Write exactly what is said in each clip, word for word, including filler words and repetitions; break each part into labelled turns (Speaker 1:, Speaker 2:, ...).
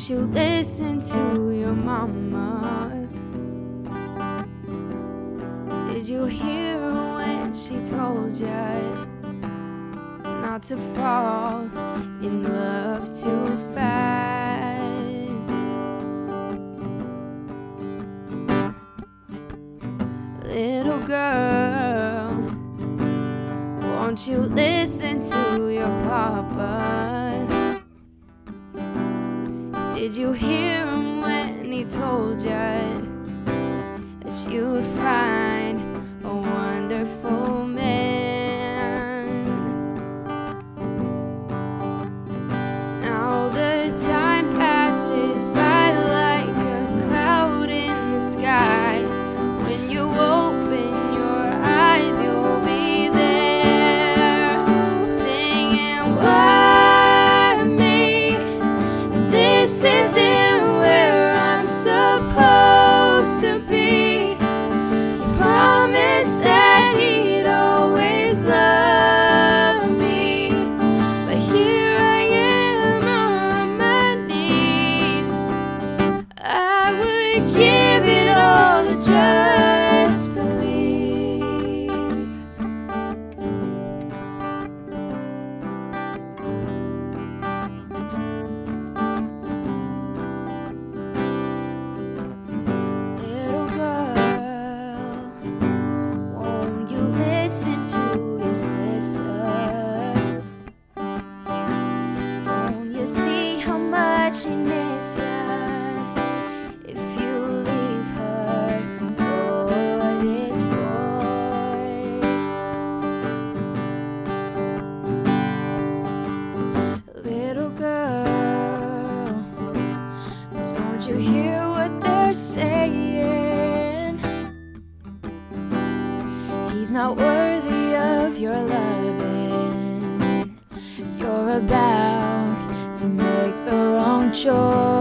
Speaker 1: Won't you listen to your mama? Did you hear her when she told you not to fall in love too fast? Little girl, won't you listen to your papa? Did you hear him when he told you that you would find a wonderful man? Now the time passes by like a cloud in the sky. When you open your eyes, you'll be there singing, "Why me? This isn't where I'm supposed to be." He promised that he'd always love me, but here I am on my knees. I would give it all to just believe. Little girl, won't you listen to your sister? Don't you see how much she miss ya if you leave her for this boy? Little girl, don't you hear what they're saying? He's not worthy of your loving. You're about to make the wrong choice.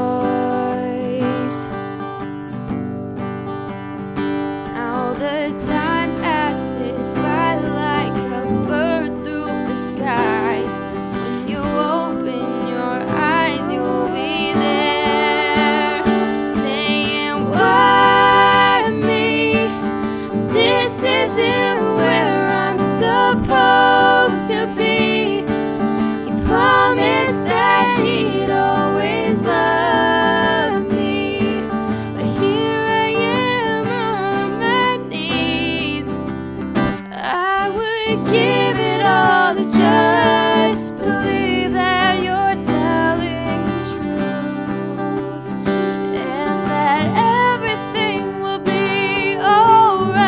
Speaker 1: Now the time passes by like a bird through the sky. When you open your eyes, you'll be there saying, "Why me? This isn't where I'm supposed to be." He promised that he'd always love me, but here I am on my knees. I would give it all to just believe that you're telling the truth, and that everything will be alright.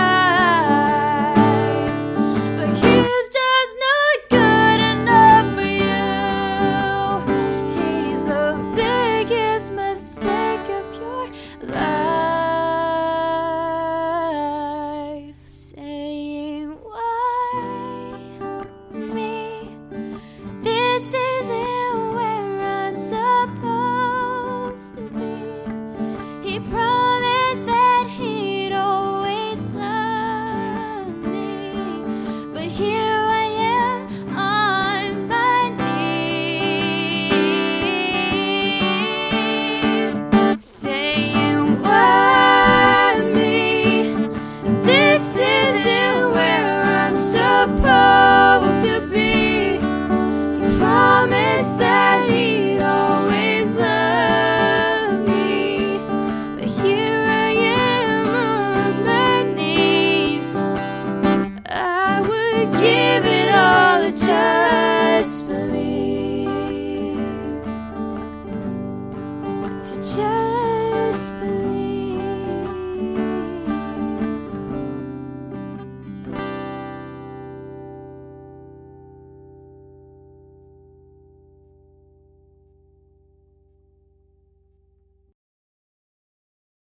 Speaker 1: But he's just not good enough for you. He's the biggest mistake of your life. Saying, "Why me? This isn't where I'm supposed to be." He promised that he'd always love me, but here I am on my knees saying, "Why me? This isn't where I'm supposed to be." He promised that he'd always love me, but here I am on my knees. I would give it all to just believe, to just believe.